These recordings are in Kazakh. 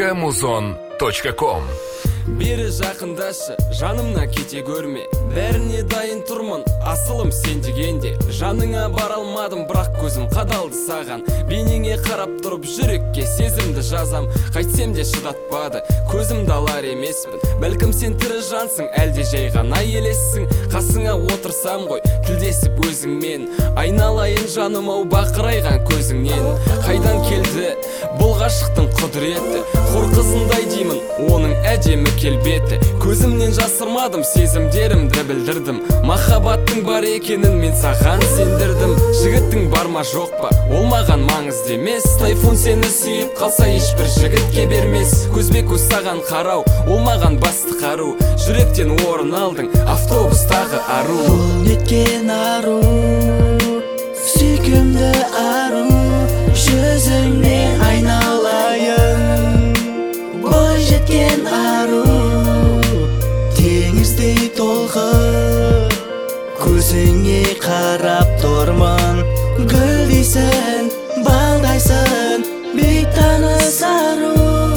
www.muzon.com. Бері жақындашы, жанымна кете көрме, бәріне дайын тұрмын, асылым сен дегенде. Жаныңа бара алмадым, бірақ көзім қадалды саған. Бейнеңе қарап тұрып жүрекке сезімді жазам. Қайтсем де шыдатпады, көзімді алар емеспін. Бәлкім сен тірі жансың, әлде жай ғана елессің. Қасыңа отырсам ғой, тілдесіп өзіңмен. Айналайын жаным ау бақырайған көзіңнен. Қайдан келді бұл ғашықтың құдіреті? Хор қызындай деймін, оның әдемі келбеті. Көзімнен жасырмадым, сезімдерімді білдірдім. Махаббаттың бар екенін мен саған сендірдім. Жігіттің бар ма жоқ па, ол маған маңызды емес. Тайфун сені сүйіп қалса ешбір жігітке бермес. Көзбе-көз саған қарау, ол маған басты қару. Жүректен орын алдың, автобустағы ару. Бұл неткен ару, сүйкімді ару, жүзіңе айналайын. Бой жеткен ару, теңіздей толқып, көзіңе қарап тұрмын. Гүлдейсің, балдайсың, бейтаныс ару.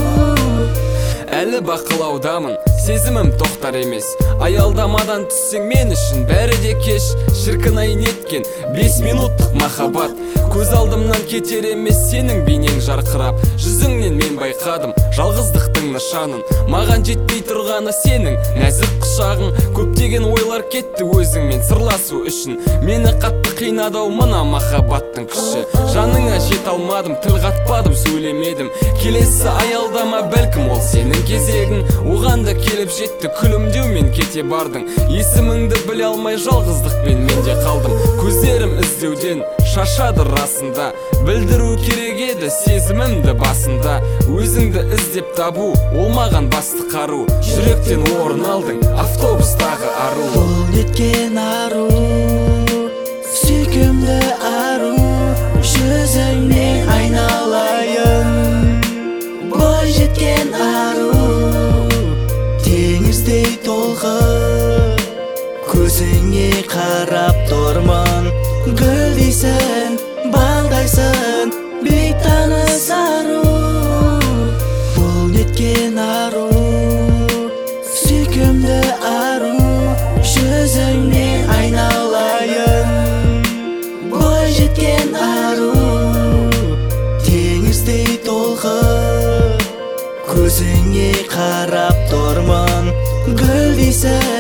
Әлі бақылаудамын, сезімім тоқтар емес. Аялдамадан түссең мен үшін бәрі де кеш. Шіркін-ай неткен 5 минуттық махаббат. Көз алдымнан кетер емес сенің бейнең жарқырап. Жүзіңнен мен байқадым жалғыздықтың нышанын. Маған жетпей тұрғаны сенің нәзік құшағың. Көптеген ойлар кетті өзіңмен сырласу үшін. Мені қатты қинадау мына махаббаттың күші. Жаныңа жет алмадым, тіл қатпадым, сөйлемедім. Келесі аялдама бәлкім ол сенің кезегің. Оған да келіп жетті күлімдеумен кете бардың. Есіміңді біле алмай жалғыздықпен мен де қалдым. Көздерім іздеуден шашады расында. Білдіру керек еді сезімімді басында. Өзіңді іздеп табу, ол маған басты қару. Жүректен орын алдың, автобустағы ару. Бұл неткен ару, сүйкімді ару, жүзіңе айналайын. Бой жеткен ару, теңіздей толқып, көзіңе қарап тұрмын. Гүлдейсің, балдайсың, бейтаныс ару. Бұл неткен ару, сүйкімді ару, жүзіңе айналайын. Бой жеткен ару, теңіздей толқып, көзіңе қарап тұрмын. Гүлдейсің,